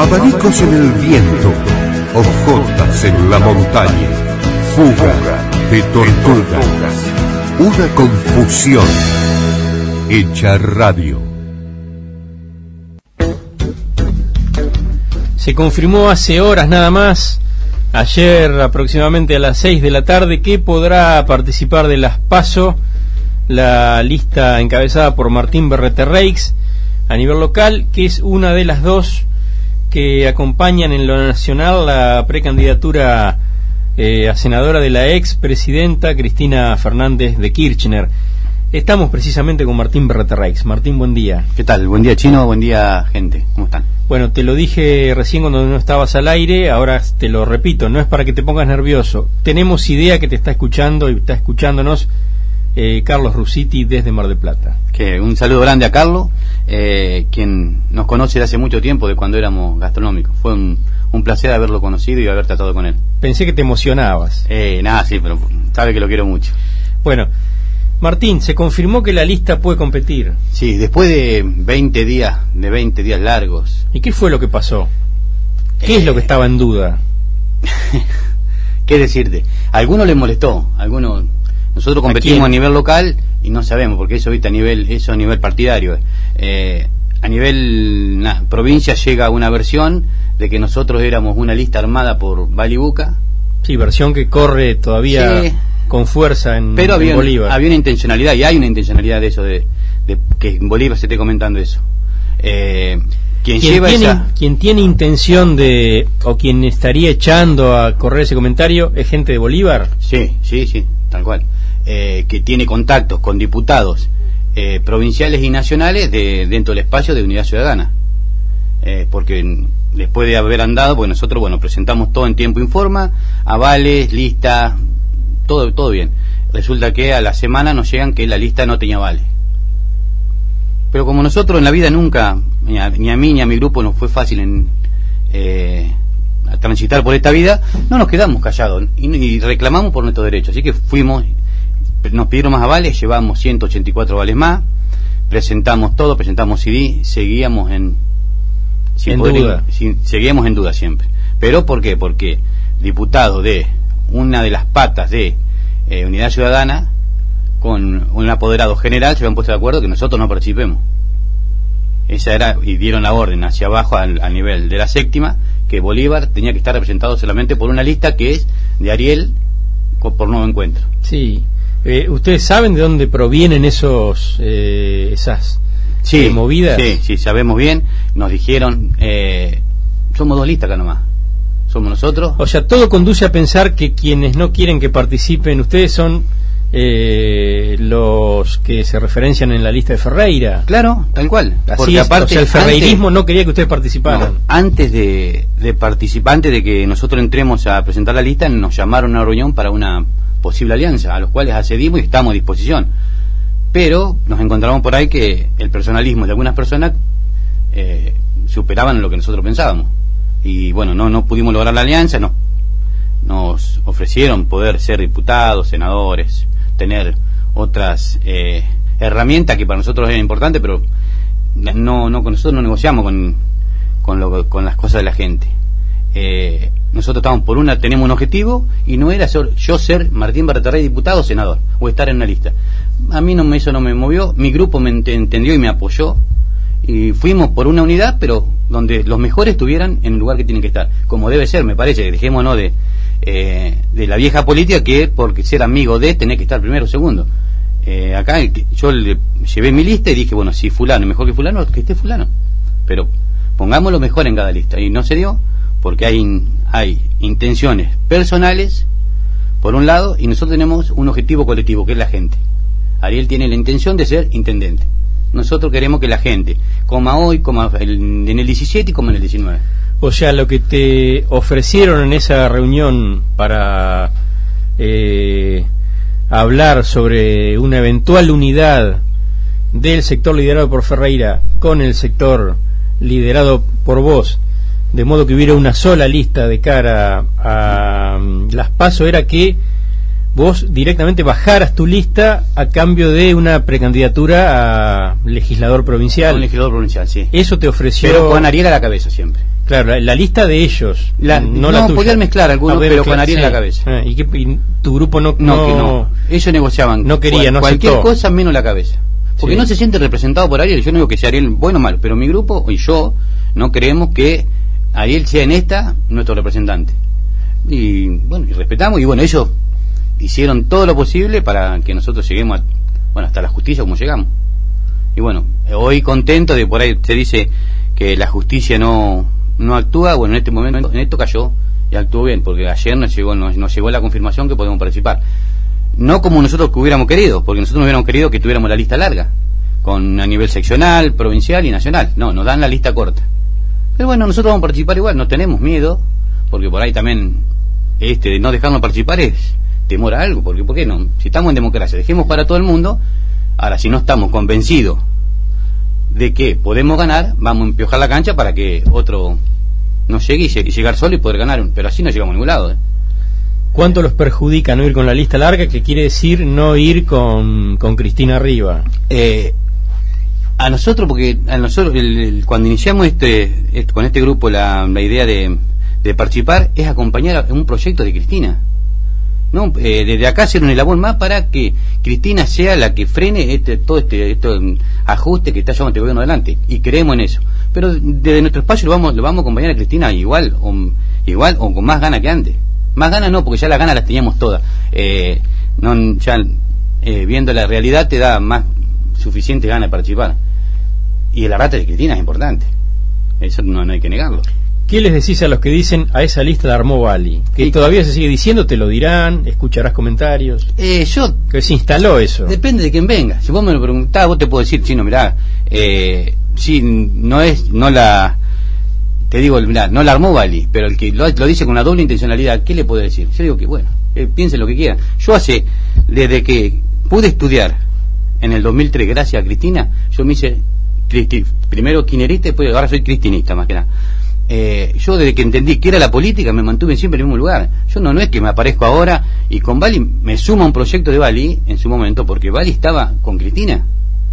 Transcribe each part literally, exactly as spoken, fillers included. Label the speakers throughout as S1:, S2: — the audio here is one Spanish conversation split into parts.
S1: abanicos en el viento, hojotas en la montaña, fuga de tortugas, una confusión hecha radio.
S2: Se confirmó hace horas nada más, ayer aproximadamente a las seis de la tarde, que podrá participar de las PASO la lista encabezada por Martín Berreterreix a nivel local, que es una de las dos que acompañan en lo nacional la precandidatura eh, a senadora de la ex presidenta Cristina Fernández de Kirchner. Estamos precisamente con Martín Berreterreix. Martín, buen día.
S3: ¿Qué tal? Buen día, Chino. Buen día, gente. ¿Cómo están?
S2: Bueno, te lo dije recién cuando no estabas al aire, ahora te lo repito, no es para que te pongas nervioso. Tenemos idea que te está escuchando y está escuchándonos eh, Carlos Rusiti desde Mar del Plata.
S3: Que un saludo grande a Carlos, eh, quien nos conoce de hace mucho tiempo, de cuando éramos gastronómicos. Fue un, un placer haberlo conocido y haber tratado con él.
S2: Pensé que te emocionabas.
S3: Eh, nada, sí, pero sabe que lo quiero mucho.
S2: Bueno, Martín, se confirmó que la lista puede competir.
S3: Sí, después de veinte días, de veinte días largos.
S2: ¿Y qué fue lo que pasó? ¿Qué
S3: eh,
S2: es lo que estaba en duda?
S3: ¿Qué decirte? A algunos les molestó, a algunos. Nosotros competimos a, a nivel local y no sabemos, porque eso viste a nivel, eso a nivel partidario. Eh, a nivel na, provincia llega una versión de que nosotros éramos una lista armada por Balibuca.
S2: Sí, versión que corre todavía. Sí. Con fuerza en,
S3: pero había,
S2: en Bolívar.
S3: Había una intencionalidad, y hay una intencionalidad de eso, de, de que en Bolívar se esté comentando eso. Eh, quien
S2: ¿Quién
S3: lleva
S2: tiene,
S3: esa...
S2: quien tiene intención de, o quien estaría echando a correr ese comentario, ¿es gente de Bolívar?
S3: Sí, sí, sí, tal cual. Eh, que tiene contactos con diputados eh, provinciales y nacionales de, dentro del espacio de Unidad Ciudadana. Eh, porque después de haber andado, pues nosotros, bueno, presentamos todo en tiempo informa, avales, lista... Todo, todo bien. Resulta que a la semana nos llegan que la lista no tenía vale. Pero como nosotros en la vida nunca, ni a, ni a mí ni a mi grupo nos fue fácil en eh, a transitar por esta vida, no nos quedamos callados y, y reclamamos por nuestros derechos. Así que fuimos, nos pidieron más avales, llevamos ciento ochenta y cuatro vales más, presentamos todo, presentamos C D, seguíamos en, sin
S2: en
S3: poder,
S2: duda.
S3: Sin, seguíamos en duda siempre. ¿Pero por qué? Porque diputados de una de las patas de eh, Unidad Ciudadana con un apoderado general se habían puesto de acuerdo que nosotros no participemos. Esa era, y dieron la orden hacia abajo al, al nivel de la séptima, que Bolívar tenía que estar representado solamente por una lista que es de Ariel por Nuevo Encuentro.
S2: Sí. Eh, ¿Ustedes saben de dónde provienen esos eh, esas
S3: sí,
S2: eh, movidas?
S3: Sí, sí, sabemos bien. Nos dijeron, eh, somos dos listas acá nomás. Somos nosotros.
S2: O sea, todo conduce a pensar que quienes no quieren que participen ustedes son eh, los que se referencian en la lista de Ferreira.
S3: Claro, tal cual.
S2: Así
S3: porque
S2: es,
S3: aparte,
S2: o sea, el ferreirismo
S3: antes,
S2: no quería que ustedes participaran.
S3: No, antes de, de participar, antes de que nosotros entremos a presentar la lista, nos llamaron a una reunión para una posible alianza, a los cuales accedimos y estamos a disposición. Pero nos encontramos por ahí que el personalismo de algunas personas eh, superaban lo que nosotros pensábamos. Y bueno, no no pudimos lograr la alianza, nos, nos ofrecieron poder ser diputados, senadores, tener otras eh, herramientas que para nosotros eran importantes, pero no no con nosotros no negociamos con con, lo, con las cosas de la gente. Eh, nosotros estamos por una, tenemos un objetivo y no era ser, yo ser Martín Berreterreix diputado o senador o estar en una lista. A mí no me, eso no me movió, mi grupo me ent- entendió y me apoyó. Y fuimos por una unidad, pero donde los mejores estuvieran en el lugar que tienen que estar, como debe ser, me parece. Dejémonos de eh, de la vieja política, que porque ser amigo de tener que estar primero o segundo. Eh, acá yo le llevé mi lista y dije, bueno, si fulano, mejor que fulano, que esté fulano. Pero pongamos lo mejor en cada lista. Y no se dio, porque hay, hay intenciones personales, por un lado, y nosotros tenemos un objetivo colectivo, que es la gente. Ariel tiene la intención de ser intendente. Nosotros queremos que la gente coma hoy, coma el, en el diecisiete y coma en el diecinueve.
S2: O sea, lo que te ofrecieron en esa reunión para eh, hablar sobre una eventual unidad del sector liderado por Ferreira con el sector liderado por vos, de modo que hubiera una sola lista de cara a, a las PASO, era que vos directamente bajaras tu lista a cambio de una precandidatura a legislador provincial.
S3: Un legislador provincial, sí.
S2: Eso te ofreció...
S3: Pero con Ariel a la cabeza siempre.
S2: Claro, la, la lista de ellos,
S3: la,
S2: no,
S3: no
S2: la tuya.
S3: Podían mezclar algunos,
S2: Ah,
S3: pero
S2: mezclar,
S3: con Ariel
S2: sí.
S3: en la cabeza.
S2: Ah, ¿y, qué, y tu grupo no,
S3: No,
S2: no,
S3: que no. Ellos negociaban.
S2: No quería,
S3: cual,
S2: no
S3: cualquier
S2: aceptó.
S3: cosa menos la cabeza. Porque
S2: Sí.
S3: no se siente representado por Ariel. Yo no digo que sea Ariel bueno o malo, pero mi grupo y yo no creemos que Ariel sea en esta nuestro representante. Y bueno, y respetamos, y bueno, ellos hicieron todo lo posible para que nosotros lleguemos a, bueno, hasta la justicia como llegamos. Y bueno, hoy contento de por ahí se dice que la justicia no no actúa. Bueno, en este momento, en esto cayó y actuó bien, porque ayer nos llegó nos, nos llegó la confirmación que podemos participar. No como nosotros que hubiéramos querido, porque nosotros no hubiéramos querido que tuviéramos la lista larga, con a nivel seccional, provincial y nacional. No, nos dan la lista corta. Pero bueno, nosotros vamos a participar igual, no tenemos miedo, porque por ahí también este de no dejarnos participar es temor a algo, porque ¿por qué no? Si estamos en democracia, dejemos para todo el mundo. Ahora, si no estamos convencidos de que podemos ganar, vamos a empiojar la cancha para que otro no llegue y llegar solo y poder ganar, pero así no llegamos a ningún lado, ¿eh?
S2: ¿Cuánto los perjudica no ir con la lista larga, que quiere decir no ir con, con Cristina arriba?
S3: Eh, a nosotros, porque a nosotros el, el, cuando iniciamos este, este con este grupo la, la idea de, de participar es acompañar a un proyecto de Cristina, ¿no? Eh, desde acá hacer un eslabón más para que Cristina sea la que frene este, todo este, este ajuste que está llevando este gobierno adelante, y creemos en eso. Pero desde nuestro espacio lo vamos, lo vamos a acompañar a Cristina igual o, igual o con más ganas que antes. Más ganas no, porque ya las ganas las teníamos todas. Eh, no, ya eh, viendo la realidad te da más suficiente ganas de participar. Y el arrastre de Cristina es importante. Eso no, no hay que negarlo.
S2: ¿Qué les decís a los que dicen a esa lista la armó Bali? Que
S3: y,
S2: todavía se sigue diciendo, te lo dirán, escucharás comentarios.
S3: Eh, yo
S2: que se instaló eso.
S3: Depende de quién venga. Si vos me lo preguntás, vos te puedo decir, chino, mirá, eh, sí, no es, no la, te digo, mirá, no la armó Bali, pero el que lo, lo dice con una doble intencionalidad, ¿qué le puedo decir? Yo digo que bueno, eh, piensen lo que quieran. Yo hace, desde que pude estudiar en el dos mil tres, gracias a Cristina, yo me hice cristi, primero kirchnerista, después ahora soy cristinista más que nada. Eh, yo desde que entendí que era la política me mantuve siempre en el mismo lugar. Yo no, no es que me aparezco ahora y con Bali me suma un proyecto de Bali en su momento, porque Bali estaba con Cristina,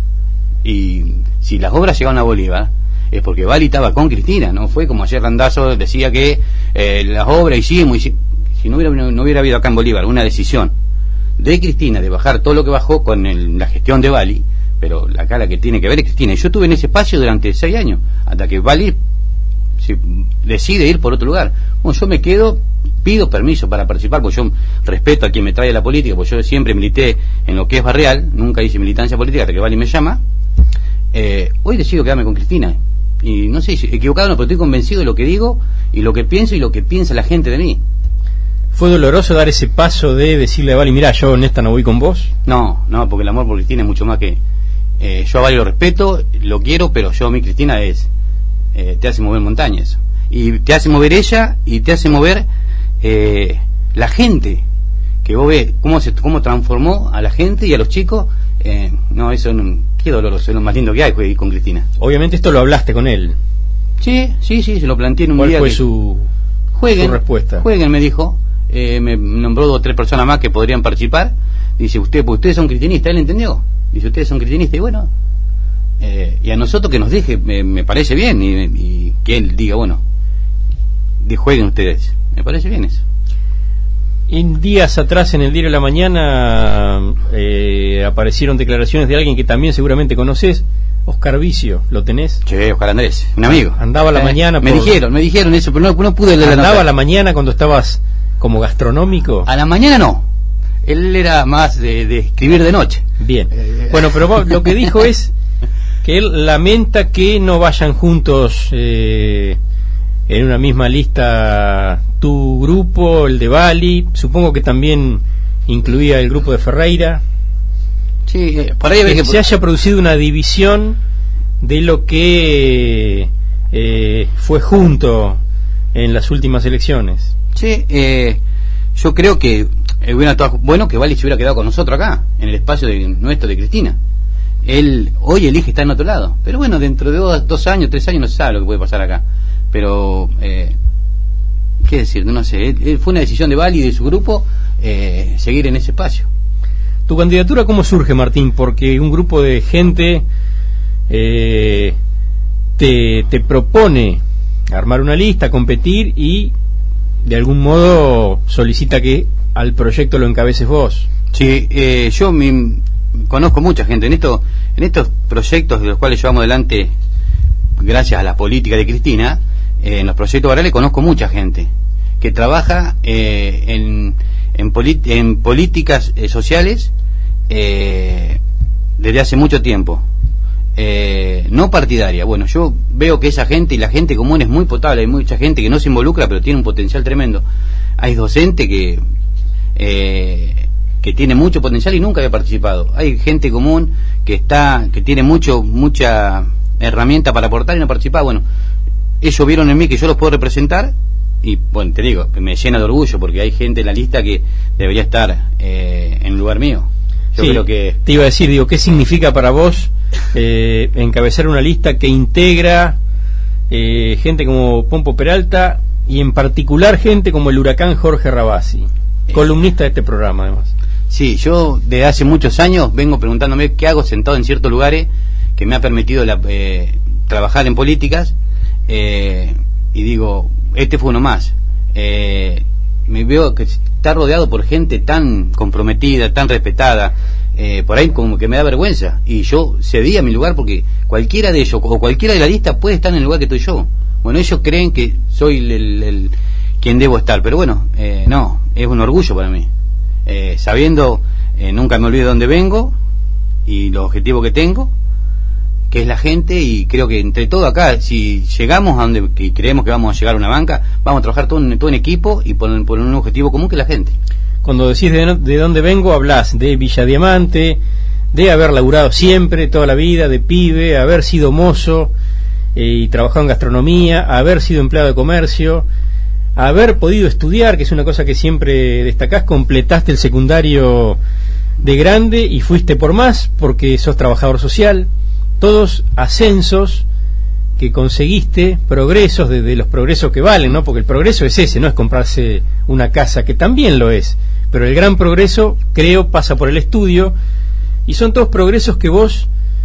S3: y si las obras llegaron a Bolívar es porque Bali estaba con Cristina. No fue como ayer Randazzo decía que eh, las obras hicimos, hicimos si no hubiera, no, no hubiera habido acá en Bolívar una decisión de Cristina de bajar todo lo que bajó con el, la gestión de Bali, pero la cara que tiene que ver es Cristina. Y yo estuve en ese espacio durante seis años hasta que Bali si decide ir por otro lugar. Bueno, yo me quedo, pido permiso para participar, porque yo respeto a quien me trae a la política, porque yo siempre milité en lo que es barrial, nunca hice militancia política hasta que Bali me llama. Eh, hoy decido quedarme con Cristina, y no sé si equivocado no, pero estoy convencido de lo que digo y lo que pienso y lo que piensa la gente de mí.
S2: ¿Fue doloroso dar ese paso de decirle a Bali, mira, yo en esta no voy con vos?
S3: No, no, porque el amor por Cristina es mucho más que eh, yo a Bali lo respeto, lo quiero, pero yo a mí Cristina es Eh, te hace mover montañas, y te hace mover ella, y te hace mover eh, la gente, que vos ves cómo se cómo transformó a la gente y a los chicos. Eh, no, eso no, qué doloroso, es lo más lindo que hay con Cristina.
S2: Obviamente esto lo hablaste con él.
S3: Sí, sí, sí, se lo planteé en un
S2: ¿Cuál
S3: día.
S2: fue
S3: que
S2: su,
S3: jueguen,
S2: su respuesta?
S3: Jueguen, me dijo, eh, me nombró dos o tres personas más que podrían participar. Dice, usted, pues ustedes son cristinistas, él entendió. Dice, ustedes son cristinistas, y bueno, Eh, y a nosotros que nos deje, me, me parece bien, y, y que él diga, bueno, de jueguen ustedes, me parece bien eso.
S2: En días atrás en el Diario de la Mañana eh, aparecieron declaraciones de alguien que también seguramente conoces, Oscar Vicio, ¿lo tenés?
S3: Che, Oscar Andrés, un amigo.
S2: Andaba a la
S3: eh,
S2: mañana
S3: me
S2: por...
S3: dijeron, me dijeron eso, pero no, no pude leer la nota.
S2: ¿Andaba a la mañana cuando estabas como gastronómico?
S3: A la mañana no, él era más de, de escribir de noche.
S2: Bien, bueno, pero vos, lo que dijo es que él lamenta que no vayan juntos eh, en una misma lista tu grupo, el de Bali, supongo que también incluía el grupo de Ferreira.
S3: Sí, eh, por ahí
S2: que,
S3: que
S2: se haya producido una división de lo que eh, fue junto en las últimas elecciones.
S3: Sí, eh, yo creo que eh, hubiera estado bueno que Bali se hubiera quedado con nosotros acá, en el espacio de, nuestro de Cristina. Él hoy elige estar en otro lado, pero bueno, dentro de dos, dos años, tres años no se sabe lo que puede pasar acá. Pero eh, qué decir, no sé, él, él fue una decisión de Bali y de su grupo eh, seguir en ese espacio.
S2: ¿Tu candidatura cómo surge, Martín? Porque un grupo de gente eh, te, te propone armar una lista, competir y de algún modo solicita que al proyecto lo encabeces vos.
S3: Sí, eh, yo me, conozco mucha gente en esto, en estos proyectos de los cuales llevamos adelante gracias a la política de Cristina. Eh, en los proyectos barriales conozco mucha gente que trabaja eh, en, en, en políticas eh, sociales eh, desde hace mucho tiempo, eh, no partidaria. Bueno, yo veo que esa gente y la gente común es muy potable. Hay mucha gente que no se involucra pero tiene un potencial tremendo. Hay docentes que eh, que tiene mucho potencial y nunca había participado. Hay gente común que está que tiene mucho mucha herramienta para aportar y no participar. Bueno, ellos vieron en mí que yo los puedo representar y, bueno, te digo, me llena de orgullo porque hay gente en la lista que debería estar eh, en lugar mío. Yo
S2: sí,
S3: creo que...
S2: Te iba a decir, digo, ¿qué significa para vos eh, encabezar una lista que integra eh, gente como Pompo Peralta y en particular gente como el huracán Jorge Rabasi, eh, columnista de este programa además?
S3: Sí, yo desde hace muchos años vengo preguntándome qué hago sentado en ciertos lugares que me ha permitido la, eh, trabajar en políticas, eh, y digo, este fue uno más. Eh, me veo que está rodeado por gente tan comprometida, tan respetada, eh, por ahí como que me da vergüenza, y yo cedí a mi lugar porque cualquiera de ellos o cualquiera de la lista puede estar en el lugar que estoy yo. Bueno, ellos creen que soy el, el, el quien debo estar, pero bueno, eh, no, es un orgullo para mí, eh, sabiendo, eh, nunca me olvido de dónde vengo y los objetivos que tengo, que es la gente, y creo que entre todo acá, si llegamos a donde y creemos que vamos a llegar a una banca, vamos a trabajar todo en, todo en equipo y por, por un objetivo común que es la gente.
S2: Cuando decís de, de dónde vengo, hablas de Villa Diamante, de haber laburado siempre, toda la vida, de pibe, haber sido mozo eh, y trabajado en gastronomía, haber sido empleado de comercio, haber podido estudiar, que es una cosa que siempre destacás, completaste el secundario de grande y fuiste por más porque sos trabajador social. Todos ascensos que conseguiste, progresos, de, de los progresos que valen, ¿no? Porque el progreso es ese, no es comprarse una casa, que también lo es, pero el gran progreso, creo, pasa por el estudio, y son todos progresos que vos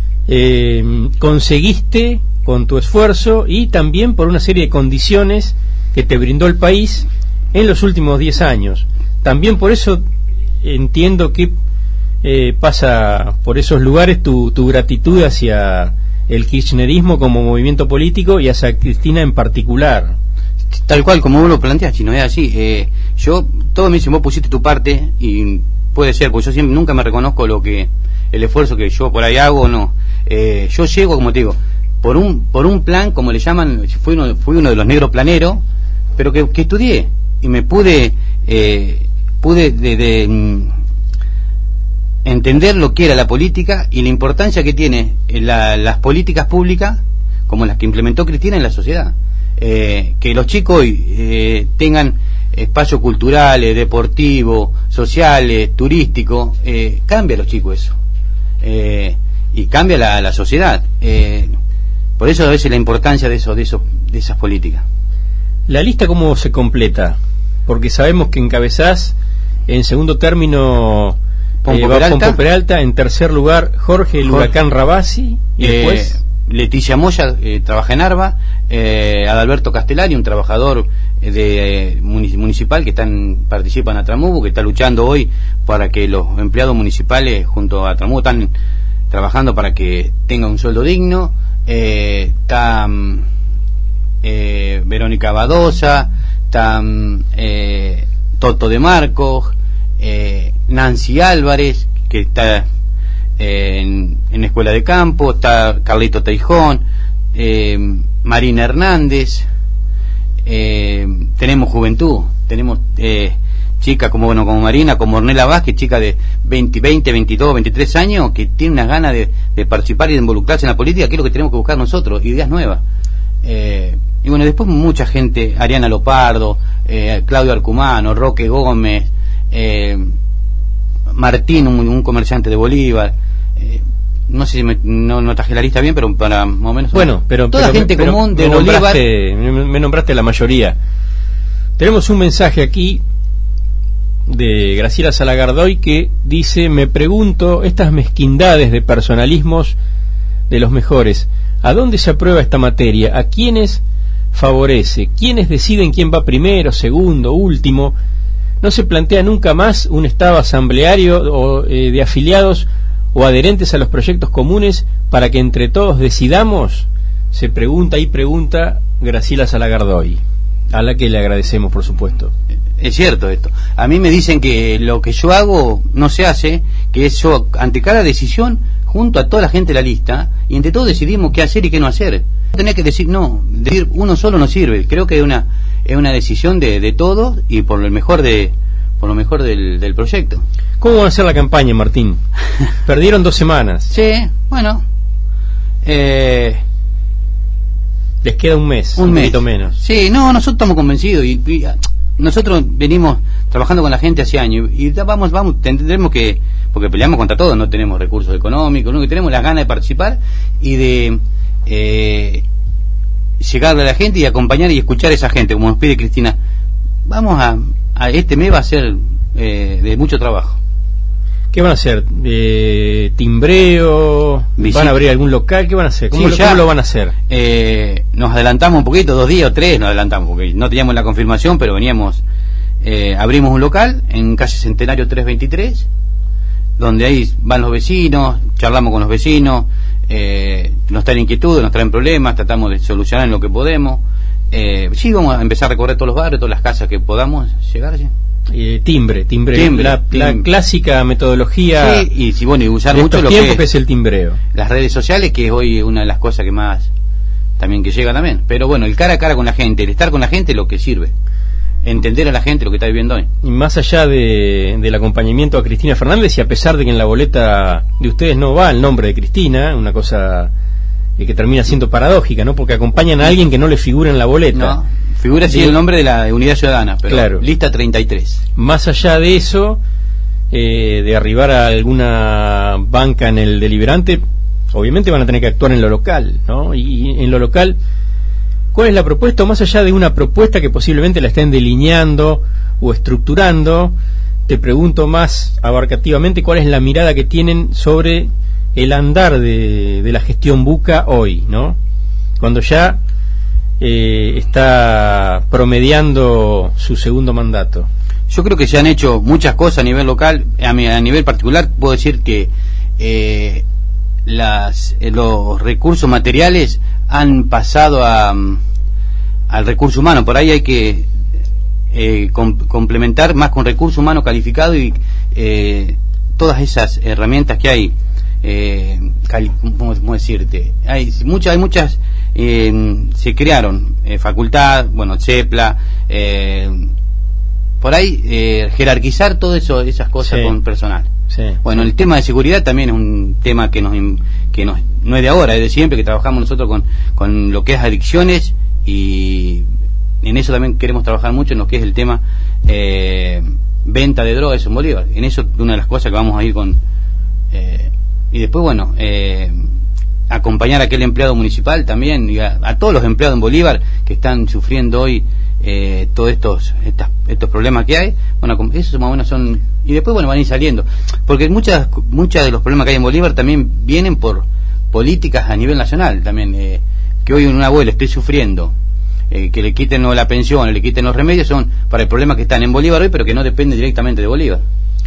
S2: eh, conseguiste con tu esfuerzo y también por una serie de condiciones que te brindó el país en los últimos diez años. También por eso entiendo que Eh, pasa por esos lugares tu, tu gratitud hacia el kirchnerismo como movimiento político y hacia Cristina en particular.
S3: Tal cual, como vos lo planteas, Chino, es así. Eh, yo, todos me dicen, vos pusiste tu parte, y puede ser, porque yo siempre nunca me reconozco lo que el esfuerzo que yo por ahí hago o no. Eh, yo llego, como te digo, por un por un plan, como le llaman, fui uno, fui uno de los negros planeros, pero que, que estudié y me pude, eh, pude de... de entender lo que era la política y la importancia que tiene la, las políticas públicas como las que implementó Cristina en la sociedad. Eh, que los chicos hoy eh, tengan espacios culturales, deportivos, sociales, turísticos, eh, cambia a los chicos eso, eh, y cambia la, la sociedad. Eh, por eso a veces la importancia de eso, de eso, de esas políticas.
S2: ¿La lista cómo se completa? Porque sabemos que encabezás en segundo término Pompo, eh, Peralta. Pompo Peralta, en tercer lugar Jorge el
S3: Jorge.
S2: huracán Rabasi, y
S3: eh,
S2: después
S3: Leticia Moya, eh, trabaja en Arba, eh, Adalberto Castellari, un trabajador eh, de eh, municipal que están, participa en Atramubo, que está luchando hoy para que los empleados municipales junto a Atramubo están trabajando para que tenga un sueldo digno. Eh, está eh, Verónica Badosa, está eh, Toto de Marcos, eh, Nancy Álvarez, que está eh, en, en Escuela de Campo, está Carlito Teijón, eh, Marina Hernández, eh, tenemos juventud, tenemos eh, chicas como bueno como Marina, como Ornella Vázquez, chica de veinte, veinte, veintidós, veintitrés años, que tiene unas ganas de, de participar y de involucrarse en la política, que es lo que tenemos que buscar nosotros, ideas nuevas. Eh, y bueno, después mucha gente, Ariana Lopardo, eh, Claudio Arcumano, Roque Gómez, eh, Martín, un, un comerciante de Bolívar, eh, no sé si me, no, no traje la lista bien, pero para más o menos
S2: bueno, pero
S3: toda
S2: pero,
S3: gente
S2: pero,
S3: común
S2: pero
S3: de
S2: me
S3: Bolívar.
S2: Nombraste, me, me nombraste la mayoría. Tenemos un mensaje aquí de Graciela Salagardoy que dice: me pregunto, estas mezquindades de personalismos de los mejores, ¿a dónde se aprueba esta materia? ¿A quiénes favorece. ¿Quiénes deciden quién va primero, segundo, último? ¿No se plantea nunca más un estado asambleario o, eh, de afiliados o adherentes a los proyectos comunes para que entre todos decidamos? Se pregunta y pregunta Graciela Salagardoy, a la que le agradecemos, por supuesto.
S3: Es cierto esto. A mí me dicen que lo que yo hago no se hace, que es yo, ante cada decisión, junto a toda la gente de la lista, y entre todos decidimos qué hacer y qué no hacer. Tener que decir, no, decir uno solo no sirve. Creo que es una es una decisión de, de todos y por lo mejor de por lo mejor del, del proyecto.
S2: ¿Cómo va a ser la campaña, Martín? Perdieron dos semanas.
S3: Sí, bueno. Eh,
S2: Les queda un mes, un, un poquito menos.
S3: Sí, no, nosotros estamos convencidos y, y nosotros venimos trabajando con la gente hace años y vamos, vamos, tendremos que, porque peleamos contra todo, no tenemos recursos económicos, no, que tenemos las ganas de participar y de eh, llegarle a la gente y acompañar y escuchar a esa gente, como nos pide Cristina. Vamos a, a este mes va a ser eh, de mucho trabajo.
S2: ¿Qué van a hacer? Eh, ¿Timbreo? Visita. ¿Van a abrir algún local? ¿Qué van a hacer? ¿Cómo, sí, lo, ya, ¿cómo lo van a hacer?
S3: Eh, nos adelantamos un poquito, dos días o tres nos adelantamos, porque no teníamos la confirmación, pero veníamos, eh, abrimos un local en calle Centenario trescientos veintitrés, donde ahí van los vecinos, charlamos con los vecinos, eh, nos traen inquietudes, nos traen problemas, tratamos de solucionar en lo que podemos. Eh, sí, vamos a empezar a recorrer todos los barrios, todas las casas que podamos llegar allí.
S2: Eh, timbre, timbre, timbre, la, timbre. La clásica metodología.
S3: Sí, y, y bueno, y usar
S2: de
S3: mucho lo
S2: que,
S3: que
S2: es el timbreo.
S3: Las redes sociales, que es hoy una de las cosas que más también que llega también. Pero bueno, el cara a cara con la gente, el estar con la gente es lo que sirve. Entender a la gente lo que está viviendo hoy.
S2: Y más allá de, del acompañamiento a Cristina Fernández, y a pesar de que en la boleta de ustedes no va el nombre de Cristina, una cosa eh, que termina siendo paradójica, ¿no? Porque acompañan a alguien que no le figura en la boleta.
S3: No. Figura así el nombre de la Unidad Ciudadana, pero
S2: claro.
S3: Lista treinta y tres.
S2: Más allá de eso, eh, de arribar a alguna banca en el deliberante, obviamente van a tener que actuar en lo local, ¿no? Y, y en lo local, ¿cuál es la propuesta? O más allá de una propuesta que posiblemente la estén delineando o estructurando, te pregunto más abarcativamente, ¿cuál es la mirada que tienen sobre el andar de, de la gestión Buca hoy, ¿no? Cuando ya Eh, está promediando su segundo mandato.
S3: Yo creo que se han hecho muchas cosas a nivel local. A, mi, a nivel particular puedo decir que eh, las, eh, los recursos materiales han pasado a, al recurso humano. Por ahí hay que eh, com, complementar más con recurso humano calificado y eh, todas esas herramientas que hay. Eh, cali, ¿cómo, cómo decirte? Hay muchas, hay muchas. Eh, se crearon eh, facultad, bueno, CEPLA, eh, por ahí eh, jerarquizar todo eso, esas cosas, sí, con personal.
S2: Sí.
S3: Bueno, el tema de seguridad también es un tema que nos que nos, no es de ahora, es de siempre, que trabajamos nosotros con, con lo que es adicciones, y en eso también queremos trabajar mucho, en lo que es el tema eh, venta de drogas en Bolívar. En eso una de las cosas que vamos a ir con eh, y después, bueno, eh, acompañar a aquel empleado municipal también, y a, a todos los empleados en Bolívar que están sufriendo hoy eh, todos estos, estas, estos problemas que hay. Bueno, esos más o menos son, y después bueno, van a ir saliendo, porque muchas muchas de los problemas que hay en Bolívar también vienen por políticas a nivel nacional también, eh, que hoy un abuelo esté sufriendo, eh, que le quiten no, la pensión, le quiten los remedios, son para el problema que están en Bolívar hoy, pero que no depende directamente de Bolívar.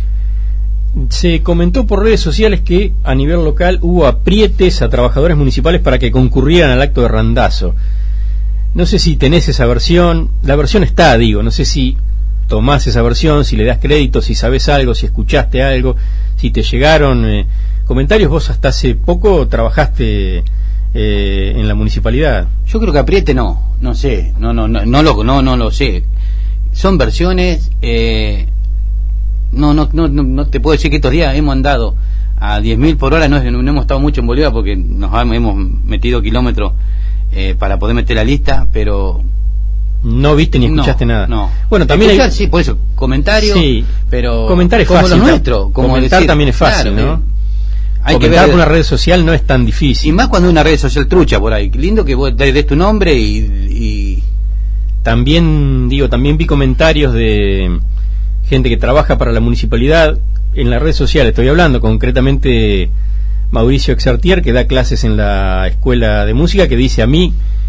S2: Se comentó por redes sociales que a nivel local hubo aprietes a trabajadores municipales para que concurrieran al acto de Randazzo. No sé si tenés esa versión, la versión está, digo, no sé si tomás esa versión, si le das crédito, si sabés algo, si escuchaste algo, si te llegaron eh, comentarios. Vos hasta hace poco trabajaste eh, en la municipalidad.
S3: Yo creo que apriete no, no sé, no no no no lo no no lo sé. Son versiones. Eh, No, no, no, no te puedo decir que estos días hemos andado a diez mil por hora, no, no hemos estado mucho en Bolívar porque nos hemos metido kilómetros eh, para poder meter la lista, pero
S2: no viste ni escuchaste
S3: no,
S2: nada.
S3: No.
S2: Bueno, también
S3: escuchar,
S2: hay...
S3: sí, por eso comentarios,
S2: sí,
S3: pero
S2: comentar es
S3: como
S2: fácil,
S3: lo nuestro, como
S2: comentar
S3: decir,
S2: también es fácil,
S3: claro,
S2: ¿no?
S3: Hay
S2: comentar
S3: que ver,
S2: con una red social no es tan difícil.
S3: Y más cuando hay una red social trucha por ahí. Lindo que vos des tu nombre y, y
S2: también digo, también vi comentarios de gente que trabaja para la municipalidad en la red social. Estoy hablando concretamente Mauricio Exartier, que da clases en la escuela de música, que dice: a mí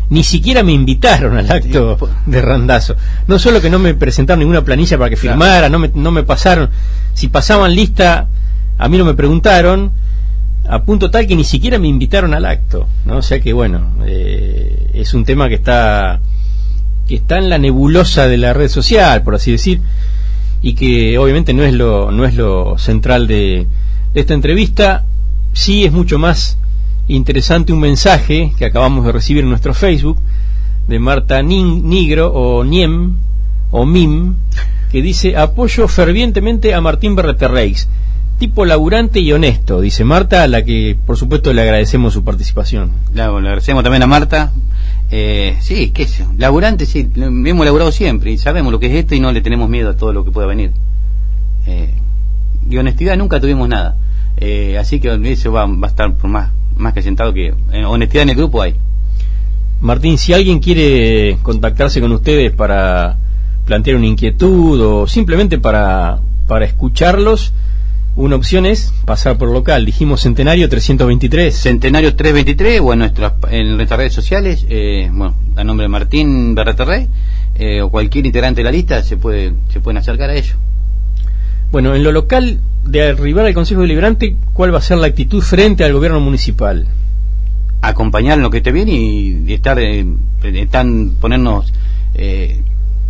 S2: ni siquiera me invitaron al acto de Randazzo. No solo que no me presentaron ninguna planilla para que firmara, no me, no me pasaron, si pasaban lista, a mí no me preguntaron, a punto tal que ni siquiera me invitaron al acto, ¿no? O sea que bueno, eh, es un tema que está que está en la nebulosa de la red social, por así decir, y que obviamente no es lo no es lo central de, de esta entrevista. Sí es mucho más interesante un mensaje que acabamos de recibir en nuestro Facebook de Marta Nigro o Niem o Mim, que dice: apoyo fervientemente a Martín Berreterreis, tipo laburante y honesto, dice Marta, a la que por supuesto le agradecemos su participación.
S3: Claro, le agradecemos también a Marta. Eh, sí, qué sé, laburante, sí, hemos laburado siempre y sabemos lo que es esto y no le tenemos miedo a todo lo que pueda venir. Eh, de honestidad nunca tuvimos nada, eh, así que eso va, va a estar por más más que sentado que eh, honestidad en el grupo hay.
S2: Martín, si alguien quiere contactarse con ustedes para plantear una inquietud o simplemente para para escucharlos, una opción es pasar por local. Dijimos Centenario trescientos veintitrés.
S3: Centenario trescientos veintitrés, o en nuestras, en nuestras redes sociales, eh, bueno, a nombre de Martín Berreterrey, eh, o cualquier integrante de la lista se puede se pueden acercar a ello.
S2: Bueno, en lo local, de arribar al Consejo Deliberante, ¿cuál va a ser la actitud frente al gobierno municipal?
S3: Acompañar en lo que esté bien y, y estar, eh, están ponernos eh,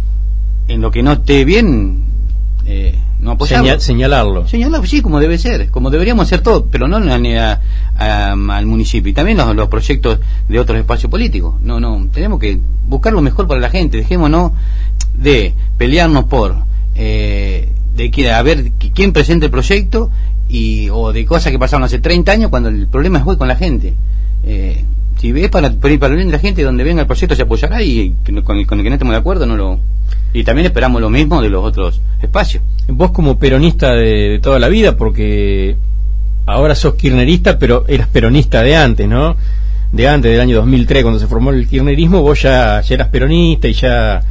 S3: en lo que no esté bien, eh, no apoyarlo.
S2: Señal, señalarlo.
S3: Señalarlo, sí, como debe ser, como deberíamos hacer todo, pero no a, a, a, al municipio. Y también los, los proyectos de otros espacios políticos. No, no, tenemos que buscar lo mejor para la gente. Dejémonos de pelearnos por... Eh, de que a ver quién presenta el proyecto y o de cosas que pasaron hace treinta años cuando el problema es hoy con la gente. Eh, si ves para, para el bien de la gente, donde venga el proyecto se apoyará, y con el, con el que no estemos de acuerdo no lo... Y también esperamos lo mismo de los otros espacios.
S2: Vos como peronista de, de toda la vida, porque ahora sos kirchnerista, pero eras peronista de antes, ¿no? De antes, del año dos mil tres, cuando se formó el kirchnerismo, vos ya, ya eras peronista y ya...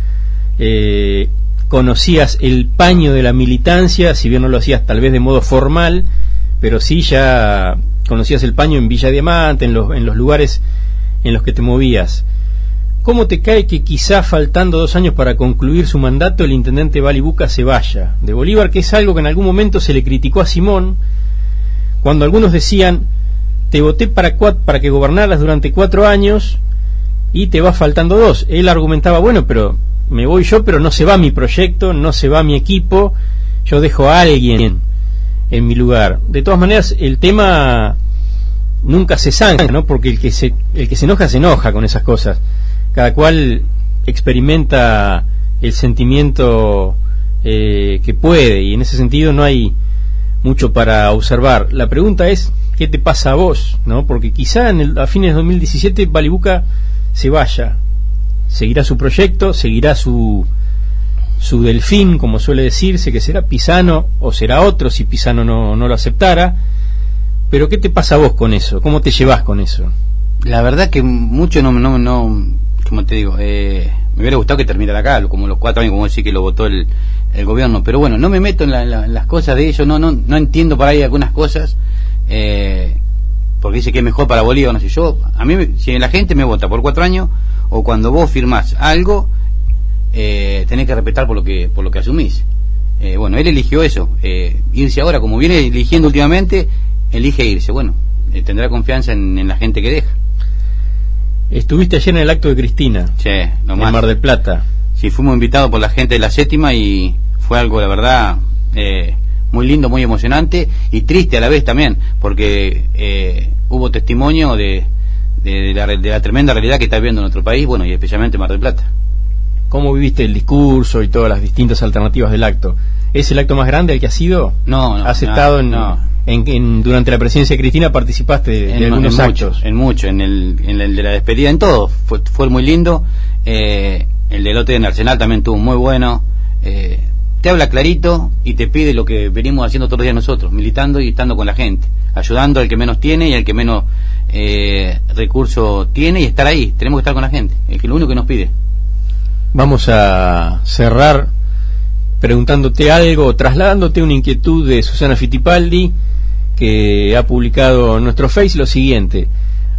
S2: Eh, conocías el paño de la militancia, si bien no lo hacías tal vez de modo formal, pero sí ya conocías el paño en Villa Diamante, en los, en los lugares en los que te movías. ¿Cómo te cae que quizá faltando dos años para concluir su mandato el intendente Balibuca se vaya de Bolívar, que es algo que en algún momento se le criticó a Simón, cuando algunos decían: te voté para, para que gobernaras durante cuatro años y te va faltando dos? Él argumentaba: bueno, pero me voy yo, pero no se va mi proyecto, no se va mi equipo, yo dejo a alguien en mi lugar. De todas maneras, el tema nunca se zanja, ¿no? Porque el que se el que se enoja se enoja con esas cosas. Cada cual experimenta el sentimiento eh, que puede, y en ese sentido no hay mucho para observar. La pregunta es: ¿qué te pasa a vos? ¿No? Porque quizá en el, a fines de dos mil diecisiete Balibuca se vaya. Seguirá su proyecto, seguirá su su delfín, como suele decirse, que será Pisano o será otro si Pisano no, no lo aceptara. Pero ¿qué te pasa a vos con eso? ¿Cómo te llevas con eso?
S3: La verdad que mucho no, no, no como te digo, eh, me hubiera gustado que terminara acá, como los cuatro años, como decir que lo votó el, el gobierno, pero bueno, no me meto en, la, en, la, en las cosas de ellos, no no no entiendo por ahí algunas cosas, eh, porque dice que es mejor para Bolívar, no sé yo. A mí, si la gente me vota por cuatro años, o cuando vos firmás algo, eh, tenés que respetar por lo que por lo que asumís. Eh, bueno, él eligió eso, eh, irse ahora, como viene eligiendo últimamente, elige irse. Bueno, eh, tendrá confianza en, en la gente que deja.
S2: Estuviste ayer en el acto de Cristina,
S3: sí,
S2: en Mar del Plata.
S3: Sí, fuimos invitados por la gente de la séptima y fue algo, la verdad, eh, muy lindo, muy emocionante y triste a la vez también, porque eh, hubo testimonio de De, de, la, de la tremenda realidad que está viviendo nuestro país, bueno, y especialmente Mar del Plata.
S2: ¿Cómo viviste el discurso y todas las distintas alternativas del acto? ¿Es el acto más grande al que has ido?
S3: No, no.
S2: ¿Has
S3: no,
S2: estado en,
S3: no.
S2: En, en durante la presidencia de Cristina participaste de,
S3: en,
S2: de algunos
S3: en
S2: actos?
S3: Mucho, en mucho, en el, en el de la despedida, en todo. Fue, fue muy lindo. Eh, el del lote en Arsenal también estuvo muy bueno. Eh, te habla clarito y te pide lo que venimos haciendo todos los días nosotros, militando y estando con la gente, ayudando al que menos tiene y al que menos eh, recurso tiene, y estar ahí. Tenemos que estar con la gente, es lo único que nos pide.
S2: Vamos a cerrar preguntándote algo, trasladándote una inquietud de Susana Fittipaldi, que ha publicado en nuestro Face lo siguiente: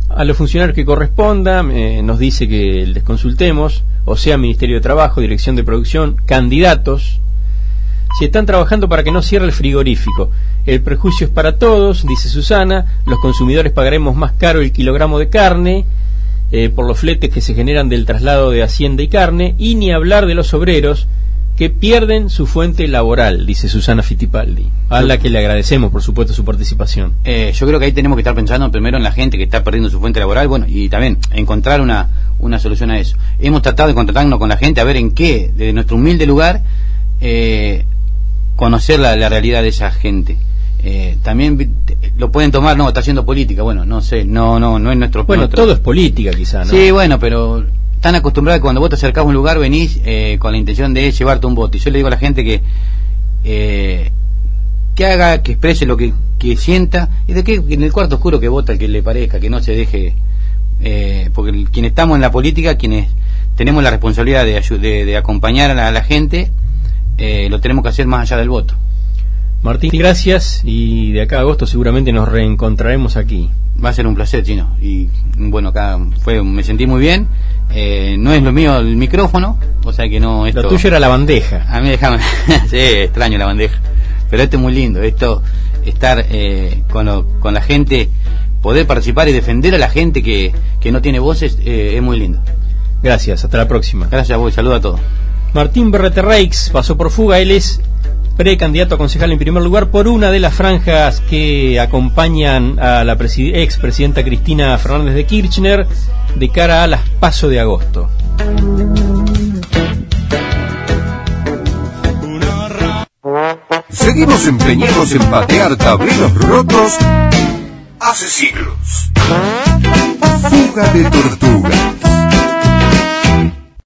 S2: a los funcionarios que corresponda, eh, nos dice que les consultemos, o sea, Ministerio de Trabajo, Dirección de Producción, candidatos, si están trabajando para que no cierre el frigorífico. El prejuicio es para todos, dice Susana, los consumidores pagaremos más caro el kilogramo de carne, eh, por los fletes que se generan del traslado de hacienda y carne, y ni hablar de los obreros que pierden su fuente laboral, dice Susana Fittipaldi, a la que le agradecemos, por supuesto, su participación.
S3: Eh, yo creo que ahí tenemos que estar pensando primero en la gente que está perdiendo su fuente laboral, bueno, y también encontrar una, una solución a eso. Hemos tratado de contactarnos con la gente a ver en qué, desde nuestro humilde lugar, eh, conocer la, la realidad de esa gente. Eh, también lo pueden tomar, no, está haciendo política, bueno, no sé, no, no, no es nuestro...
S2: Bueno,
S3: nuestro...
S2: todo es política quizá, ¿no?
S3: Sí, bueno, pero... Están acostumbrados que cuando vos te acercás a un lugar venís eh, con la intención de llevarte un voto. Y yo le digo a la gente que eh, que haga, que exprese lo que, que sienta, y de que en el cuarto oscuro que vota el que le parezca, que no se deje, eh, porque el, quienes estamos en la política, quienes tenemos la responsabilidad de, de, de acompañar a la, a la gente, eh, lo tenemos que hacer más allá del voto.
S2: Martín, gracias, y de acá a agosto seguramente nos reencontraremos aquí.
S3: Va a ser un placer, Chino, y bueno, acá fue, me sentí muy bien. Eh, no es lo mío el micrófono, o sea que no... Esto,
S2: lo tuyo era la bandeja.
S3: A mí déjame, sí, extraño la bandeja, pero esto es muy lindo, esto, estar eh, con, lo, con la gente, poder participar y defender a la gente que, que no tiene voces, eh, es muy lindo.
S2: Gracias, hasta la próxima.
S3: Gracias a vos, saludo a todos.
S2: Martín Berreterreix pasó por Fuga, él es precandidato a concejal en primer lugar por una de las franjas que acompañan a la preside- expresidenta Cristina Fernández de Kirchner de cara a las PASO de agosto.
S1: Seguimos empeñados en patear tableros rotos hace siglos. Fuga de Tortuga.